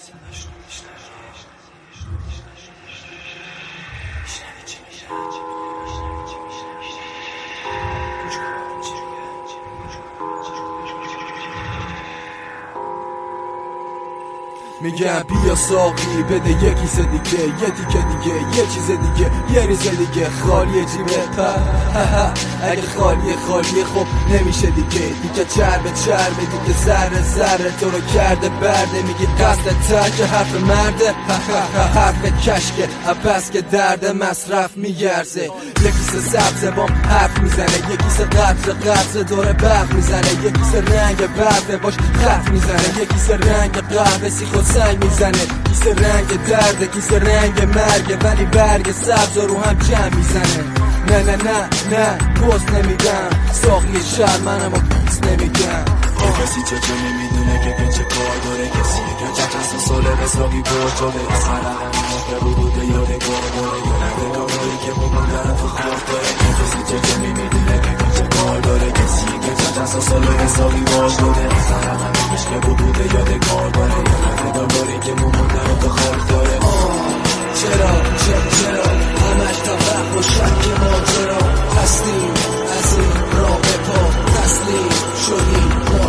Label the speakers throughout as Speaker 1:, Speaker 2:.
Speaker 1: میگم بیا ساقی بده یه کیسه دیگه، یه دیگه دیگه، یه چیز دیگه، یه ریزه دیگه. خالی جیبت پر اگه خالیه خب نمیشه دیگه چربه دیگه ذره تو رو کرده برده. میگی قصد ترک حرف مرده حرف کشکه بس که درد مصرف میگرزه. یه کیسه سبزه بام حرف میزنه، یه کیسه قطر دور برق میزنه، یه کیسه رنگ برفه باش خط میزنه، یه کیسه رنگ قهوه سیخ و سنگ میزنه، کیسه رنگ درده، کیسه رنگ مرگه، ولی برگ سبز رو هم جمع میزنه. نه پست نمیدم ساقی شهر منم و پست نمیگم.
Speaker 2: کسی چه نمیدونه که چه کار داره، کسی که چند ساله به ساقی باش شده، از خرقه به بوده یادگار داره، یاد کاری که با من دارم تو خواف داره. کسی چه نمیدونه که چه کار داره، کسی که چند ساله به ساقی باش شده، از خرقه که بوده یادگار داره، یاد کاری که با من دارم تو خواف داره.
Speaker 1: چرا همش تفرق و شک ماجرا هستیم، از این راه به پا تسلیم شدیم ما.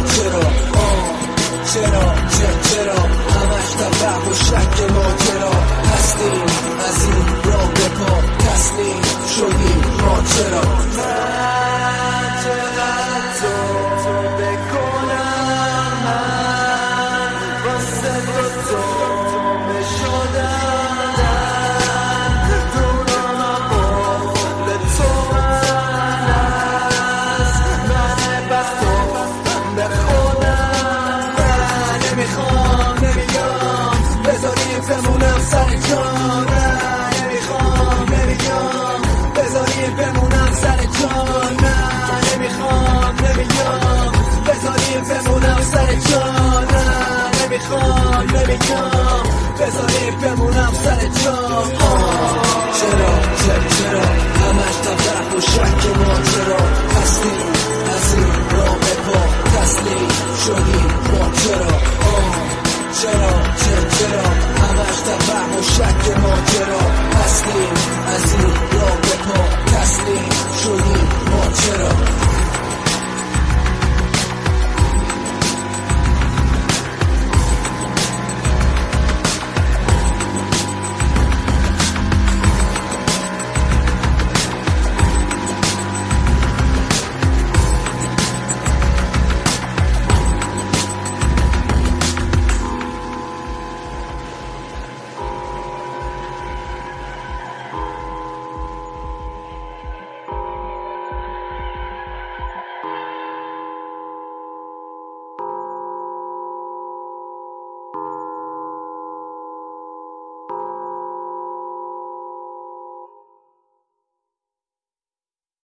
Speaker 1: چرا همش تفرق و شک ماجرا هستیم، از این راه به پا تسلیم شدیم ما. چرا بمونم سر جان، نمیخوام بذاریم بمونم سر جان، نمیخوام بذاریم بمونم سر جان، نمیخوام بذاریم بمونم سر جان.